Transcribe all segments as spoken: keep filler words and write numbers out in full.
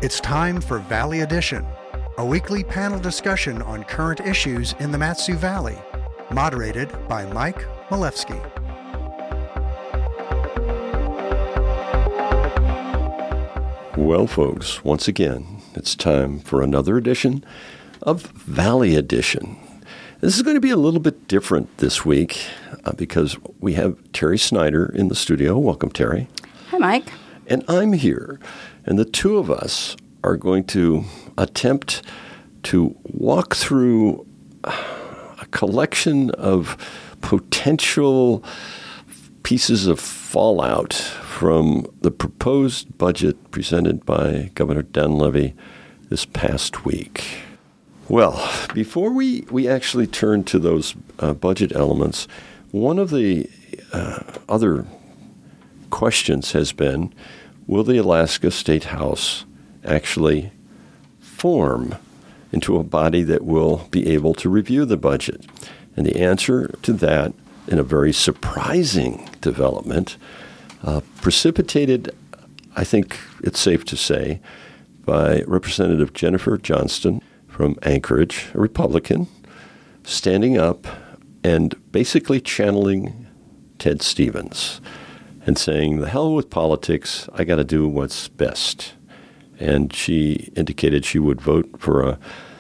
It's time for Valley Edition, a weekly panel discussion on current issues in the Mat-Su Valley, moderated by Mike Malefsky. Well, folks, once again, it's time for another edition of Valley Edition. This is going to be a little bit different this week uh, because we have Terry Snyder in the studio. Welcome, Terry. Hi, Mike. And I'm here. And the two of us are going to attempt to walk through a collection of potential pieces of fallout from the proposed budget presented by Governor Dunleavy this past week. Well, before we, we actually turn to those uh, budget elements, one of the uh, other questions has been, will the Alaska State House actually form into a body that will be able to review the budget? And the answer to that, in a very surprising development, uh, precipitated, I think it's safe to say, by Representative Jennifer Johnston from Anchorage, a Republican, standing up and basically channeling Ted Stevens and saying, the hell with politics, I got to do what's best. And she indicated she would vote for a,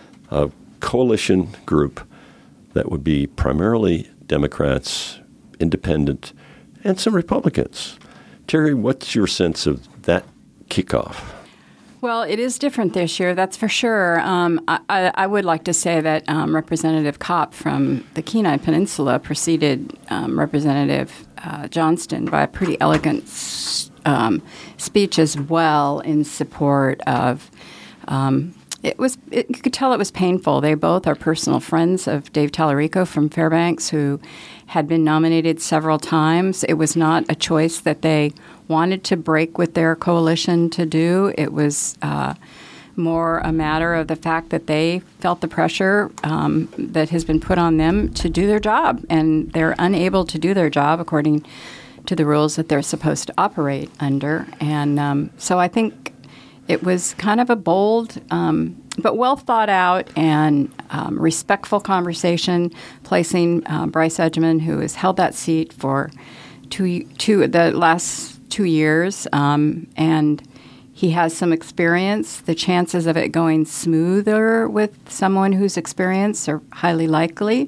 a coalition group that would be primarily Democrats, independent, and some Republicans. Terry, what's your sense of that kickoff? Well, it is different this year, that's for sure. Um, I, I would like to say that um, Representative Kopp from the Kenai Peninsula preceded um, Representative uh, Johnston by a pretty elegant um, speech as well in support of. Um, it was it, you could tell it was painful. They both are personal friends of Dave Tallarico from Fairbanks, who had been nominated several times. It was not a choice that they wanted to break with their coalition to do. It was uh, more a matter of the fact that they felt the pressure um, that has been put on them to do their job, and they're unable to do their job according to the rules that they're supposed to operate under. And um, so I think it was kind of a bold um, but well thought out and um, respectful conversation, placing uh, Bryce Edgman, who has held that seat for two, two the last two years, um, and he has some experience. The chances of it going smoother with someone who's experienced are highly likely.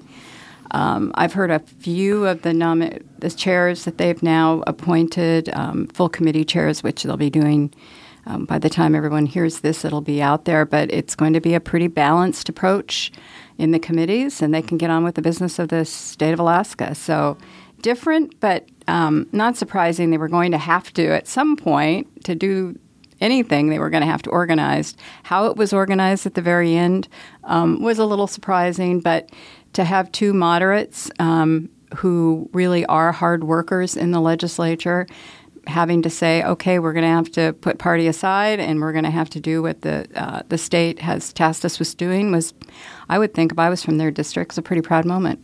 Um, I've heard a few of the, nom- the chairs that they've now appointed, um, full committee chairs, which they'll be doing um, by the time everyone hears this, it'll be out there. But it's going to be a pretty balanced approach in the committees, and they can get on with the business of the state of Alaska. So different, but um, not surprising. They were going to have to, at some point, to do anything, they were going to have to organize. How it was organized at the very end um, was a little surprising, but to have two moderates um, who really are hard workers in the legislature having to say, okay, we're going to have to put party aside and we're going to have to do what the uh, the state has tasked us with doing was, I would think, if I was from their districts, a pretty proud moment.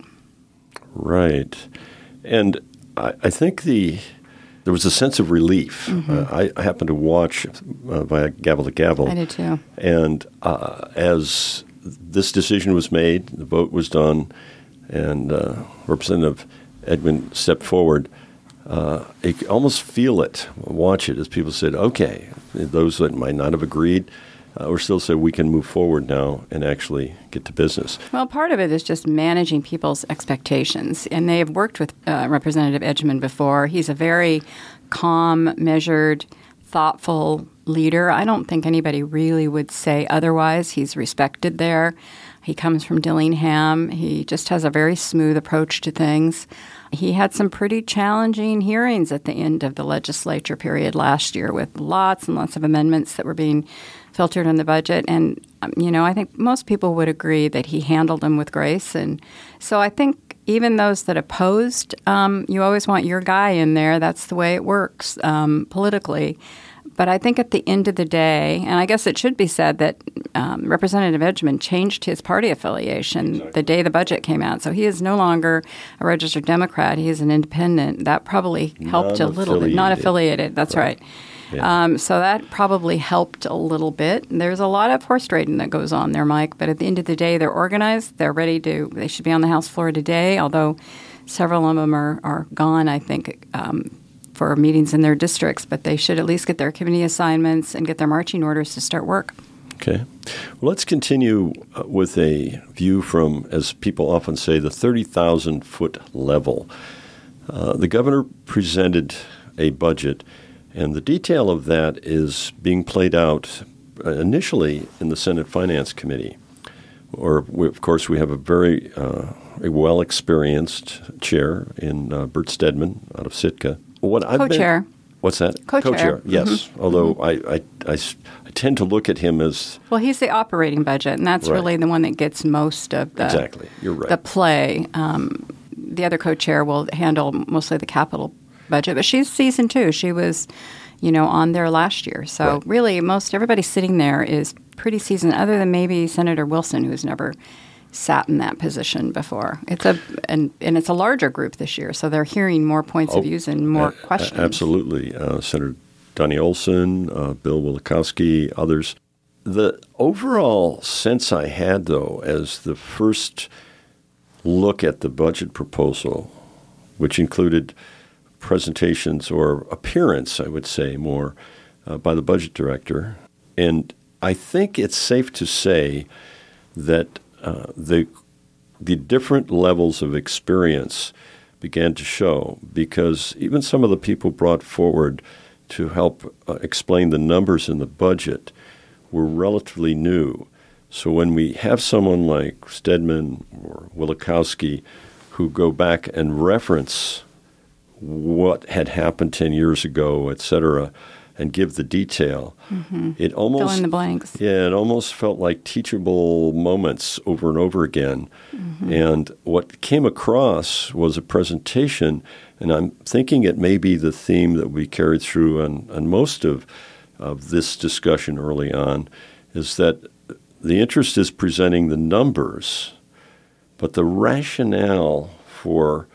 Right. And I, I think the there was a sense of relief. Mm-hmm. Uh, I, I happened to watch uh, via gavel to gavel. I did too. And uh, as this decision was made, the vote was done, and uh, Representative Edgman stepped forward, uh, you could almost feel it, watch it, as people said, okay, those that might not have agreed, Uh, or still say we can move forward now and actually get to business. Well, part of it is just managing people's expectations. And they have worked with uh, Representative Edgman before. He's a very calm, measured, thoughtful leader. I don't think anybody really would say otherwise. He's respected there. He comes from Dillingham. He just has a very smooth approach to things. He had some pretty challenging hearings at the end of the legislature period last year with lots and lots of amendments that were being filtered in the budget. And, um, you know, I think most people would agree that he handled them with grace. And so I think even those that opposed, um, you always want your guy in there. That's the way it works um, politically. But I think at the end of the day, and I guess it should be said that um, Representative Edgman changed his party affiliation exactly. the day the budget came out. So he is no longer a registered Democrat. He is an independent. That probably helped a little bit. Not affiliated. That's right. right. Yeah. Um, so that probably helped a little bit. There's a lot of horse trading that goes on there, Mike. But at the end of the day, they're organized. They're ready to. They should be on the House floor today. Although several of them are are gone, I think, um, for meetings in their districts. But they should at least get their committee assignments and get their marching orders to start work. Okay. Well, let's continue with a view from, as people often say, the thirty thousand foot level. Uh, the governor presented a budget, and the detail of that is being played out initially in the Senate Finance Committee. Or, we, of course, we have a very uh, a well-experienced chair in uh, Bert Stedman out of Sitka. What I've Co-chair. Been, what's that? Co-chair. Co-chair, yes. Mm-hmm. Although mm-hmm. I, I, I, I tend to look at him as... Well, he's the operating budget, and that's right. really the one that gets most of the, exactly. You're right. the play. Um, the other co-chair will handle mostly the capital budget, but she's seasoned too. She was, you know, on there last year. So right. really, most everybody sitting there is pretty seasoned, other than maybe Senator Wilson, who's never sat in that position before. It's a and, and it's a larger group this year, so they're hearing more points oh, of views and more a- questions. Absolutely. Uh, Senator Donnie Olson, uh, Bill Wielechowski, others. The overall sense I had, though, as the first look at the budget proposal, which included presentations or appearance, I would say, more uh, by the budget director. And I think it's safe to say that uh, the the different levels of experience began to show, because even some of the people brought forward to help uh, explain the numbers in the budget were relatively new. So when we have someone like Stedman or Wielechowski who go back and reference what had happened ten years ago, et cetera, and give the detail, mm-hmm. it almost... Fill in the blanks. Yeah, it almost felt like teachable moments over and over again. Mm-hmm. And what came across was a presentation, and I'm thinking it may be the theme that we carried through on, on most of, of this discussion early on, is that the interest is presenting the numbers, but the rationale for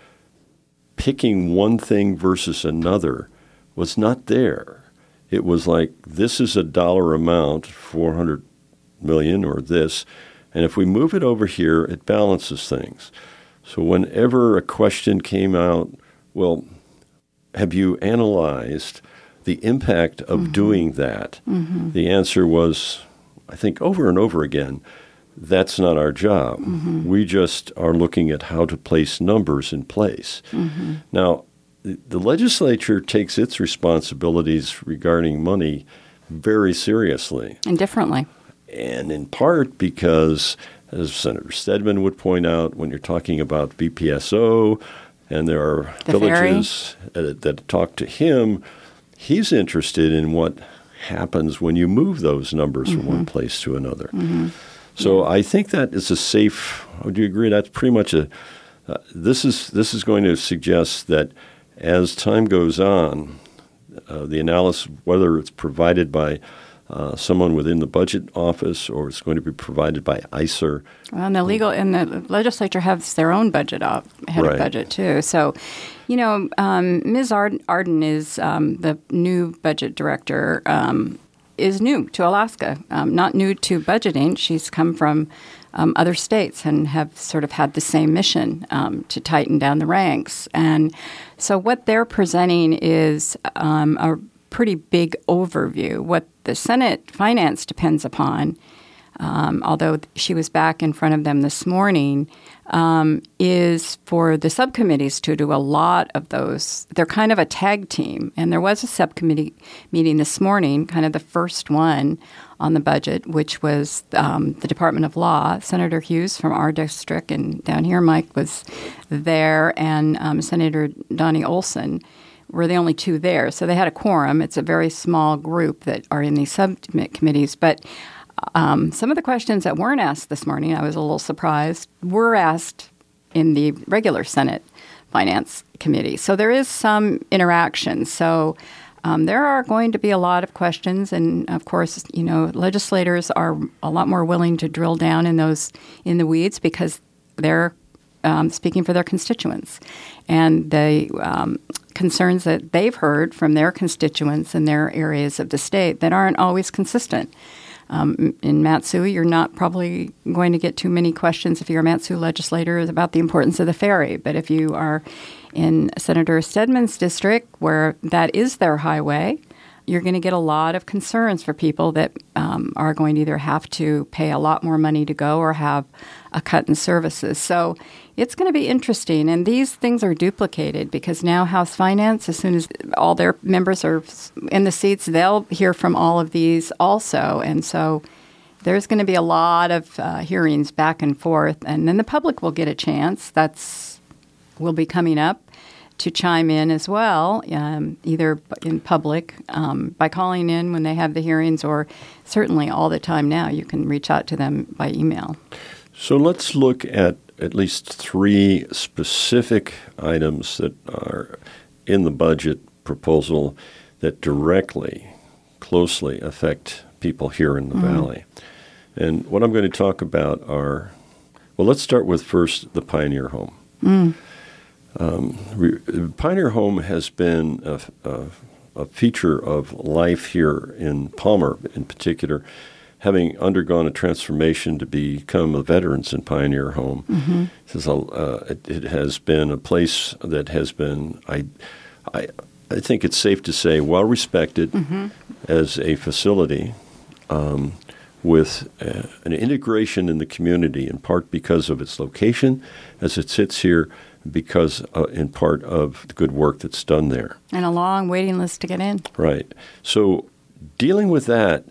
picking one thing versus another was not there. It was like, this is a dollar amount, four hundred million or this, and if we move it over here, it balances things. So whenever a question came out, well, have you analyzed the impact of mm-hmm. doing that? Mm-hmm. The answer was, I think over and over again, that's not our job. Mm-hmm. We just are looking at how to place numbers in place. Mm-hmm. Now, the legislature takes its responsibilities regarding money very seriously. And differently. And in part because, as Senator Stedman would point out, when you're talking about V P S O, and there are the villages that, that talk to him, he's interested in what happens when you move those numbers mm-hmm. from one place to another. Mm-hmm. So yeah. I think that is a safe, would you agree, that's pretty much a, uh, this is this is going to suggest that as time goes on, uh, the analysis, whether it's provided by uh, someone within the budget office or it's going to be provided by I C E R. Well, and the legal and the legislature has their own budget op, head right. of budget too. So, you know, um, Miz Arden, Arden is um, the new budget director. Um, is new to Alaska, um, not new to budgeting. She's come from um, other states and have sort of had the same mission um, to tighten down the ranks. And so what they're presenting is um, a pretty big overview. What the Senate Finance depends upon, um, although she was back in front of them this morning, um, is for the subcommittees to do a lot of those. They're kind of a tag team. And there was a subcommittee meeting this morning, kind of the first one on the budget, which was um, the Department of Law. Senator Hughes from our district, and down here Mike was there, and um, Senator Donnie Olson were the only two there. So they had a quorum. It's a very small group that are in these subcommittees. But Um, some of the questions that weren't asked this morning, I was a little surprised, were asked in the regular Senate Finance Committee. So there is some interaction. So um, there are going to be a lot of questions. And, of course, you know, legislators are a lot more willing to drill down in those in the weeds because they're um, speaking for their constituents and the um, concerns that they've heard from their constituents in their areas of the state that aren't always consistent. Um, in Mat-Su, you're not probably going to get too many questions if you're a Mat-Su legislator about the importance of the ferry. But if you are in Senator Stedman's district, where that is their highway, you're going to get a lot of concerns for people that um, are going to either have to pay a lot more money to go or have a cut in services. So it's going to be interesting. And these things are duplicated because now House Finance, as soon as all their members are in the seats, they'll hear from all of these also. And so there's going to be a lot of uh, hearings back and forth. And then the public will get a chance. That's will be coming up to chime in as well, um, either in public um, by calling in when they have the hearings, or certainly all the time now you can reach out to them by email. So let's look at at least three specific items that are in the budget proposal that directly, closely affect people here in the mm. Valley. And what I'm going to talk about are, well, let's start with first the Pioneer Home. Mm. Um, re- Pioneer Home has been a, a, a feature of life here in Palmer in particular, having undergone a transformation to become a Veterans in Pioneer Home. Mm-hmm. This is a, uh, it, it has been a place that has been, I, I, I think it's safe to say, well respected mm-hmm. as a facility um, with uh, an integration in the community, in part because of its location as it sits here, because uh, in part of the good work that's done there. And a long waiting list to get in. Right. So dealing with that,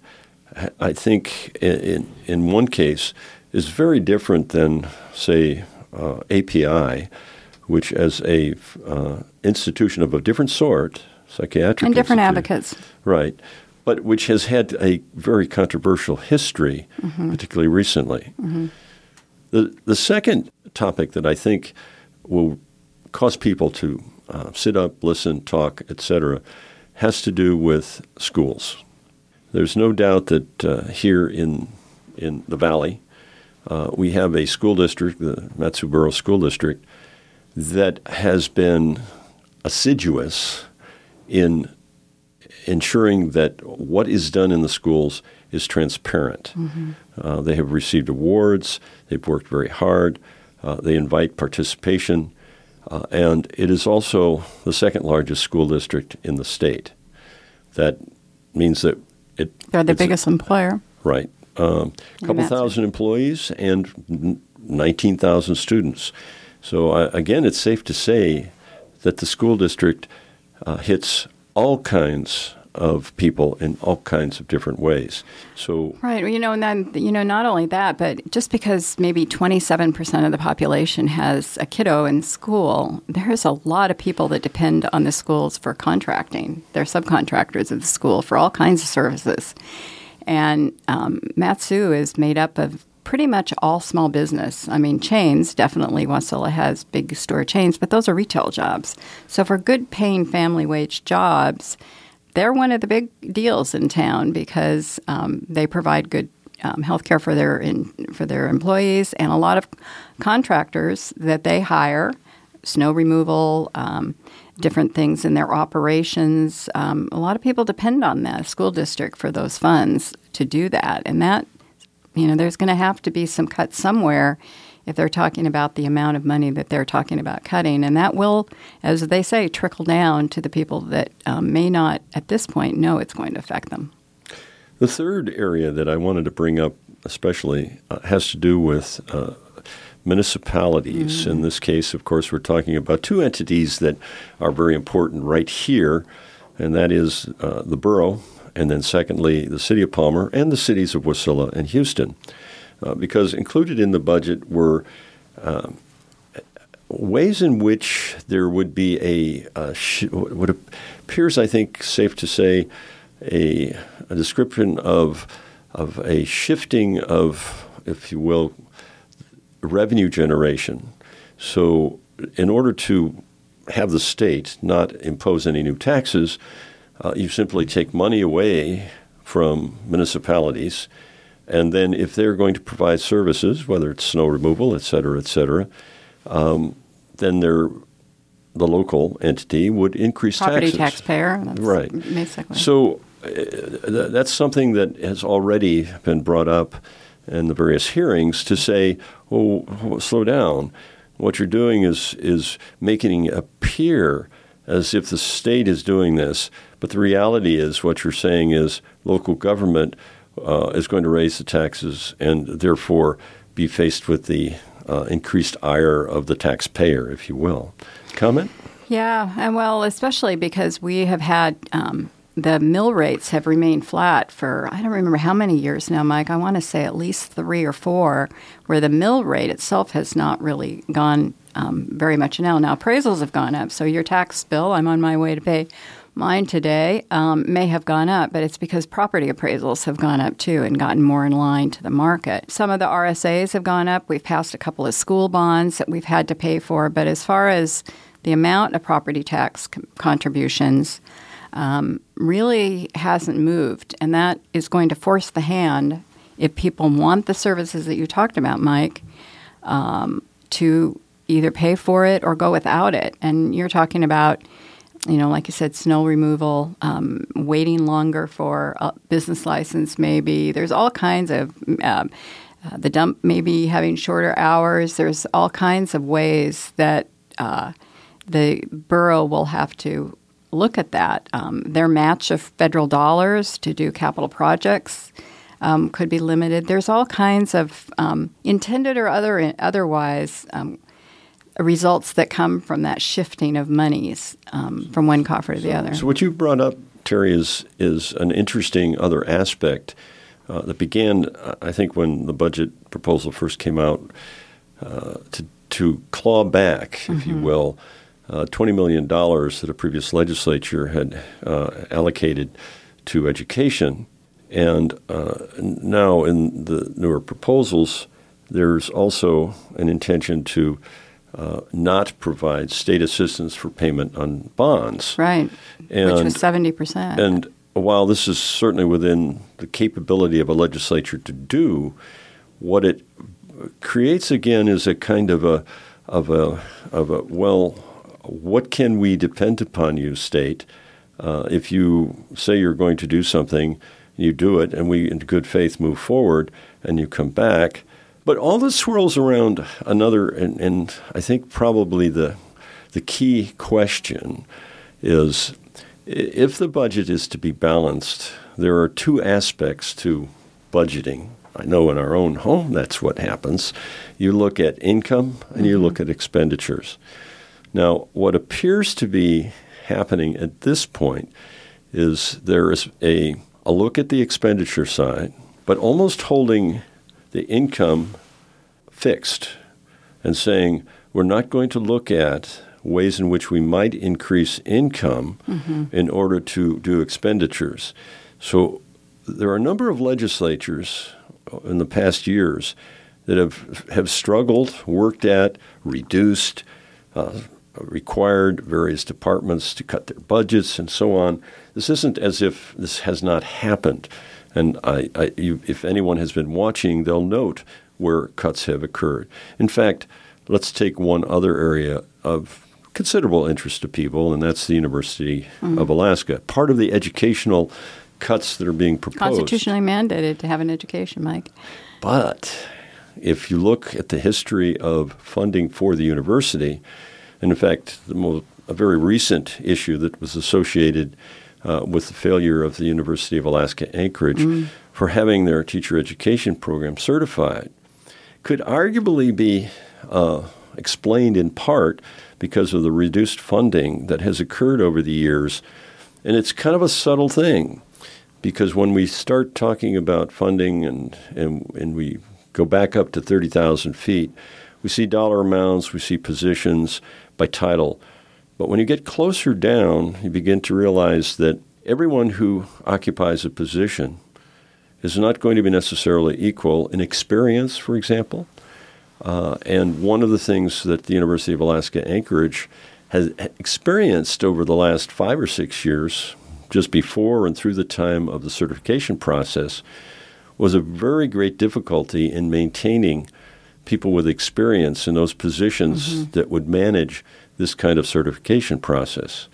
I think in in one case is very different than, say, uh, A P I, which as a uh, institution of a different sort, psychiatric and different advocates. Right. But which has had a very controversial history, mm-hmm. particularly recently. Mm-hmm. The the second topic that I think will cause people to uh, sit up, listen, talk, et cetera, has to do with schools. There's no doubt that uh, here in in the Valley, uh, we have a school district, the Mat-Su Borough School District, that has been assiduous in ensuring that what is done in the schools is transparent. Mm-hmm. Uh, they have received awards. They've worked very hard. Uh, they invite participation, uh, and it is also the second largest school district in the state. That means that it they're the biggest a, employer, right? Um, a couple thousand employees and nineteen thousand students. So uh, again, it's safe to say that the school district uh, hits all kinds of people in all kinds of different ways. So right, you know, and then you know, not only that, but just because maybe twenty-seven percent of the population has a kiddo in school, there's a lot of people that depend on the schools for contracting. They're subcontractors of the school for all kinds of services, and um, Mat-Su is made up of pretty much all small business. I mean, chains, definitely Wasilla has big store chains, but those are retail jobs. So for good paying family wage jobs, they're one of the big deals in town because um, they provide good um, health care for their in, for their employees, and a lot of contractors that they hire, snow removal, um, different things in their operations. Um, a lot of people depend on the school district for those funds to do that, and that, you know, there's going to have to be some cuts somewhere if they're talking about the amount of money that they're talking about cutting. And that will, as they say, trickle down to the people that um, may not, at this point, know it's going to affect them. The third area that I wanted to bring up especially uh, has to do with uh, municipalities. Mm-hmm. In this case, of course, we're talking about two entities that are very important right here, and that is uh, the borough, and then secondly, the city of Palmer and the cities of Wasilla and Houston. Uh, because included in the budget were uh, ways in which there would be a, a sh- what appears, I think, safe to say, a, a description of of a shifting of, if you will, revenue generation. So, in order to have the state not impose any new taxes, uh, you simply take money away from municipalities. And then if they're going to provide services, whether it's snow removal, et cetera, et cetera, um, then they're, the local entity would increase Property taxes. taxpayer. That's right. Basically. So uh, th- that's something that has already been brought up in the various hearings to say, oh, oh, slow down. What you're doing is is making it appear as if the state is doing this, but the reality is what you're saying is local government uh, is going to raise the taxes and therefore be faced with the uh, increased ire of the taxpayer, if you will. Comment? Yeah, and well, especially because we have had um, the mill rates have remained flat for, I don't remember how many years now, Mike. I want to say at least three or four, where the mill rate itself has not really gone um, very much now. Now, appraisals have gone up, so your tax bill, I'm on my way to pay mine today, um, may have gone up, but it's because property appraisals have gone up too and gotten more in line to the market. Some of the R S As have gone up. We've passed a couple of school bonds that we've had to pay for, but as far as the amount of property tax c- contributions um, really hasn't moved, and that is going to force the hand, if people want the services that you talked about, Mike, um, to either pay for it or go without it. And you're talking about, you know, like you said, snow removal, um, waiting longer for a business license maybe. There's all kinds of um, uh, the dump maybe having shorter hours. There's all kinds of ways that uh, the borough will have to look at that. Um, their match of federal dollars to do capital projects um, could be limited. There's all kinds of um, intended or other otherwise um, results that come from that shifting of monies um, from one coffer to the other. So what you brought up, Terry, is is an interesting other aspect uh, that began, I think, when the budget proposal first came out, uh, to to claw back, if mm-hmm. you will, uh, twenty million dollars that a previous legislature had uh, allocated to education. And uh, now in the newer proposals, there's also an intention to Uh, not provide state assistance for payment on bonds. Right, and, which was seventy percent. And while this is certainly within the capability of a legislature to do, what it creates again is a kind of a, of a, of a well, what can we depend upon you, state? Uh, if you say you're going to do something, you do it, and we in good faith move forward, and you come back. But all this swirls around another, and, and I think probably the the key question is, if the budget is to be balanced, there are two aspects to budgeting. I know in our own home that's what happens. You look at income and you look at expenditures. Now, what appears to be happening at this point is there is a, a look at the expenditure side, but almost holding the income fixed and saying we're not going to look at ways in which we might increase income mm-hmm. in order to do expenditures. So there are a number of legislatures in the past years that have have struggled, worked at, reduced, uh, required various departments to cut their budgets and so on. This isn't as if this has not happened. And I, I, you, if anyone has been watching, they'll note where cuts have occurred. In fact, let's take one other area of considerable interest to people, and that's the University mm-hmm. of Alaska. Part of the educational cuts that are being proposed. Constitutionally mandated to have an education, Mike. But if you look at the history of funding for the university, and in fact, the most, a very recent issue that was associated uh, with the failure of the University of Alaska Anchorage mm. for having their teacher education program certified, could arguably be uh, explained in part because of the reduced funding that has occurred over the years. And it's kind of a subtle thing, because when we start talking about funding and, and, and we go back up to thirty thousand feet, we see dollar amounts, we see positions by title. But when you get closer down, you begin to realize that everyone who occupies a position is not going to be necessarily equal in experience, for example. Uh, and one of the things that the University of Alaska Anchorage has experienced over the last five or six years, just before and through the time of the certification process, was a very great difficulty in maintaining people with experience in those positions mm-hmm. that would manage this kind of certification process.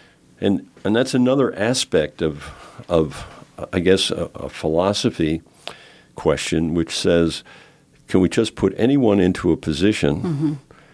And and that's another aspect of, of I guess, a, a philosophy question, which says, can we just put anyone into a position, mm-hmm.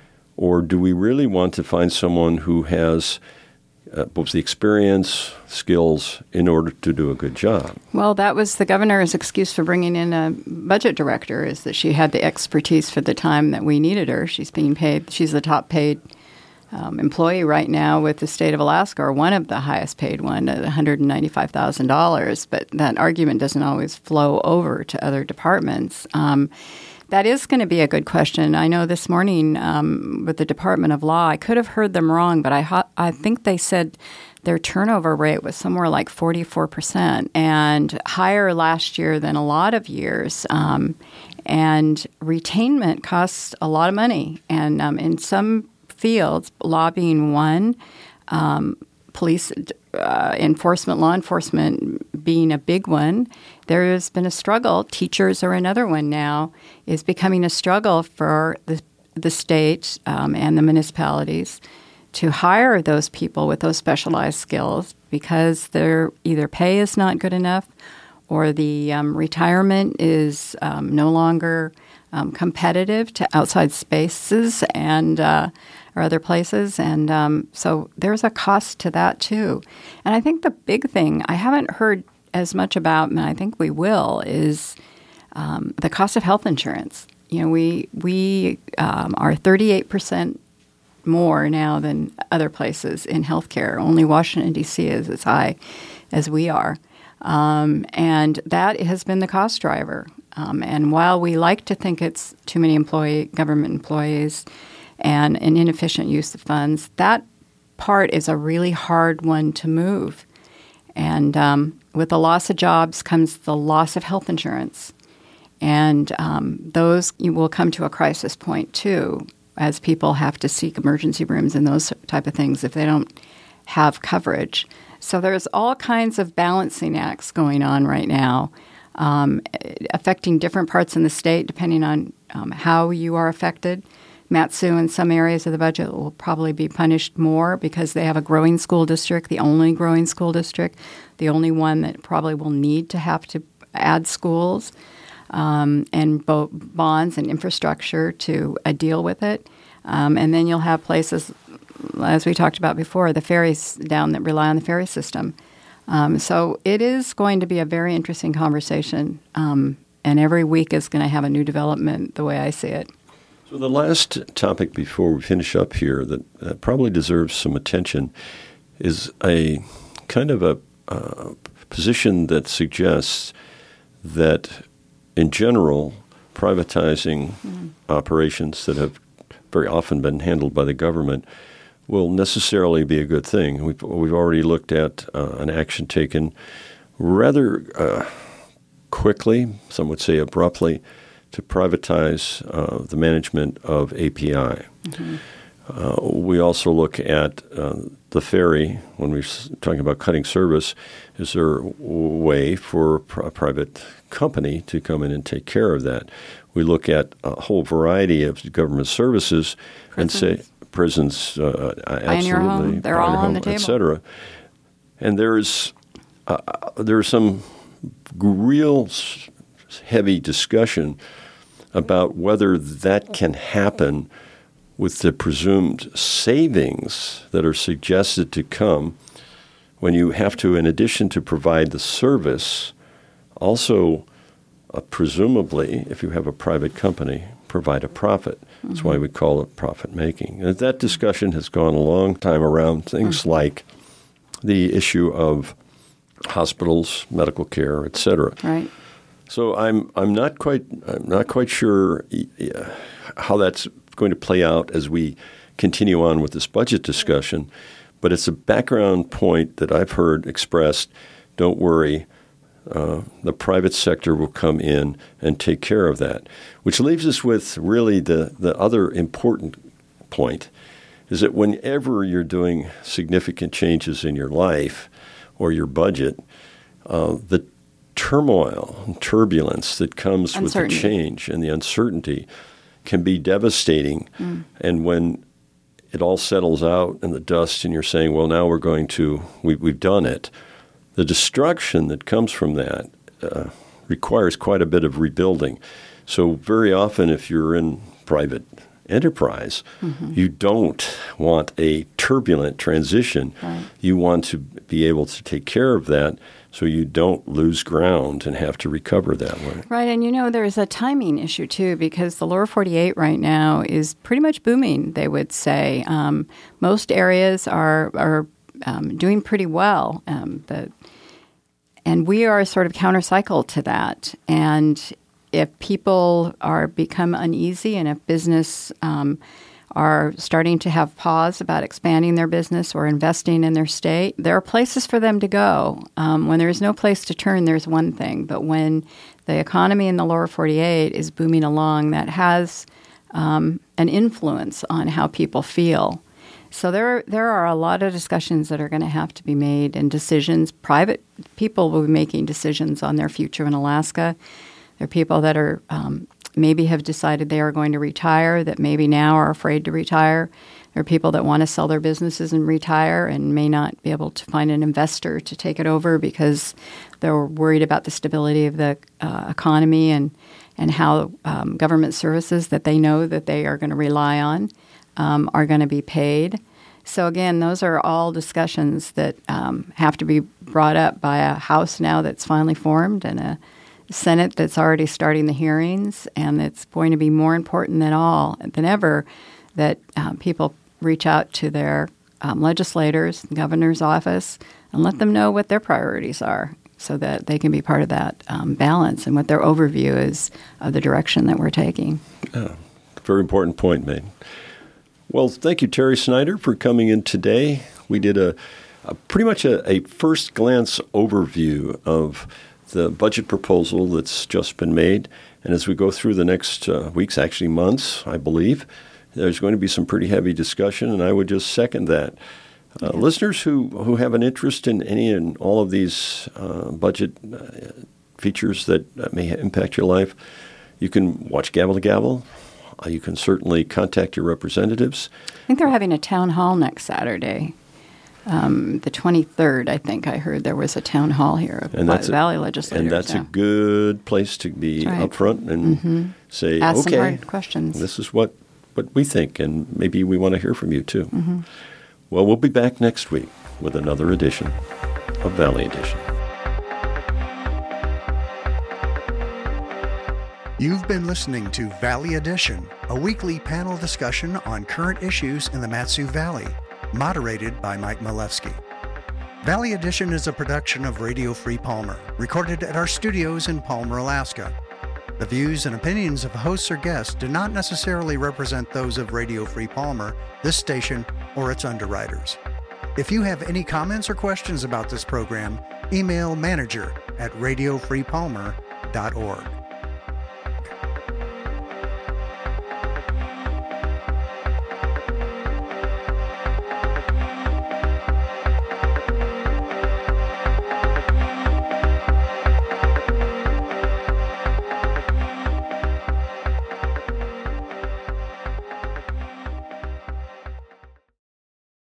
or do we really want to find someone who has uh, both the experience, skills, in order to do a good job? Well, that was the governor's excuse for bringing in a budget director, is that she had the expertise for the time that we needed her. She's being paid. She's the top paid um, employee right now with the state of Alaska, or one of the highest paid one, at one hundred ninety-five thousand dollars. But that argument doesn't always flow over to other departments. Um, That is going to be a good question. I know this morning um, with the Department of Law, I could have heard them wrong, but I ha- I think they said their turnover rate was somewhere like forty-four percent, and higher last year than a lot of years. Um, and retainment costs a lot of money. And um, in some fields, law being one, um, police uh, enforcement, law enforcement being a big one, there has been a struggle. Teachers are another one now, is becoming a struggle for the, the state um, and the municipalities to hire those people with those specialized skills, because their either pay is not good enough, or the um, retirement is um, no longer um, competitive to outside spaces and uh, or other places. And um, so there's a cost to that too. And I think the big thing I haven't heard as much about, and I think we will, is um, the cost of health insurance. You know, we we um, are thirty-eight percent more now than other places in healthcare. Only Washington, D C is as high as we are. Um, and that has been the cost driver. Um, and while we like to think it's too many employee government employees and an inefficient use of funds, that part is a really hard one to move. And um, with the loss of jobs comes the loss of health insurance. And um, those will come to a crisis point, too, as people have to seek emergency rooms and those type of things if they don't have coverage. So there's all kinds of balancing acts going on right now, um, affecting different parts in the state depending on um, how you are affected. Mat-Su in some areas of the budget will probably be punished more because they have a growing school district, the only growing school district, the only one that probably will need to have to add schools um, and bo- bonds and infrastructure to uh, deal with it. Um, and then you'll have places, as we talked about before, the ferries down that rely on the ferry system. Um, so it is going to be a very interesting conversation, um, and every week is going to have a new development the way I see it. So the last topic before we finish up here that uh, probably deserves some attention is a kind of a uh, position that suggests that, in general, privatizing mm-hmm. operations that have very often been handled by the government will necessarily be a good thing. We've, we've already looked at uh, an action taken rather uh, quickly, some would say abruptly, to privatize uh, the management of A P I. Mm-hmm. Uh, we also look at uh, the ferry when we're talking about cutting service. Is there a way for a private company to come in and take care of that? We look at a whole variety of government services prisons. and say prisons, uh, absolutely, home. They're all on the table, et cetera. And there's uh, there's some real heavy discussion about whether that can happen with the presumed savings that are suggested to come when you have to, in addition to provide the service, also uh, presumably, if you have a private company, provide a profit. Mm-hmm. That's why we call it profit-making. And that discussion has gone a long time around things mm-hmm. like the issue of hospitals, medical care, et cetera. Right. So I'm I'm not quite I'm not quite sure uh, how that's going to play out as we continue on with this budget discussion, but it's a background point that I've heard expressed. Don't worry, uh, the private sector will come in and take care of that. Which leaves us with really the the other important point is that whenever you're doing significant changes in your life or your budget, uh, the turmoil and turbulence that comes with the change and the uncertainty can be devastating. Mm. And when it all settles out in the dust and you're saying, well, now we're going to, we, we've done it, the destruction that comes from that uh, requires quite a bit of rebuilding. So very often if you're in private enterprise, mm-hmm. you don't want a turbulent transition. Right. You want to be able to take care of that so you don't lose ground and have to recover that way. Right, and you know, there's a timing issue too, because the lower forty-eight right now is pretty much booming, they would say. Um, most areas are are um, doing pretty well. Um, the, and we are sort of counter-cycle to that. And if people are become uneasy and if business um, are starting to have pause about expanding their business or investing in their state, there are places for them to go. Um, when there is no place to turn, there's one thing. But when the economy in the lower forty-eight is booming along, that has um, an influence on how people feel. So there, there are a lot of discussions that are going to have to be made and decisions. Private people will be making decisions on their future in Alaska. There are people that are um, maybe have decided they are going to retire, that maybe now are afraid to retire. There are people that want to sell their businesses and retire and may not be able to find an investor to take it over because they're worried about the stability of the uh, economy and, and how um, government services that they know that they are going to rely on um, are going to be paid. So again, those are all discussions that um, have to be brought up by a House now that's finally formed and a Senate that's already starting the hearings, and it's going to be more important than all than ever that um, people reach out to their um, legislators, the governor's office, and let them know what their priorities are so that they can be part of that um, balance and what their overview is of the direction that we're taking. Yeah, very important point made. Well, thank you, Terry Snyder, for coming in today. We did a, a pretty much a, a first glance overview of the budget proposal that's just been made. And as we go through the next uh, weeks, actually months, I believe, there's going to be some pretty heavy discussion, and I would just second that. Uh, yeah. Listeners who, who have an interest in any and all of these uh, budget uh, features that uh, may impact your life, you can watch Gavel to Gavel. Uh, you can certainly contact your representatives. I think they're having a town hall next Saturday. Um, the twenty-third, I think I heard there was a town hall here and by that's the Valley Legislators. And that's yeah. a good place to be right. up front and mm-hmm. say, Ask okay, some hard questions. This is what, what we think, and maybe we want to hear from you too. Mm-hmm. Well, we'll be back next week with another edition of Valley Edition. You've been listening to Valley Edition, a weekly panel discussion on current issues in the Mat-Su Valley, moderated by Mike Milewski. Valley Edition is a production of Radio Free Palmer, recorded at our studios in Palmer, Alaska. The views and opinions of hosts or guests do not necessarily represent those of Radio Free Palmer, this station, or its underwriters. If you have any comments or questions about this program, email manager at radio free palmer dot org.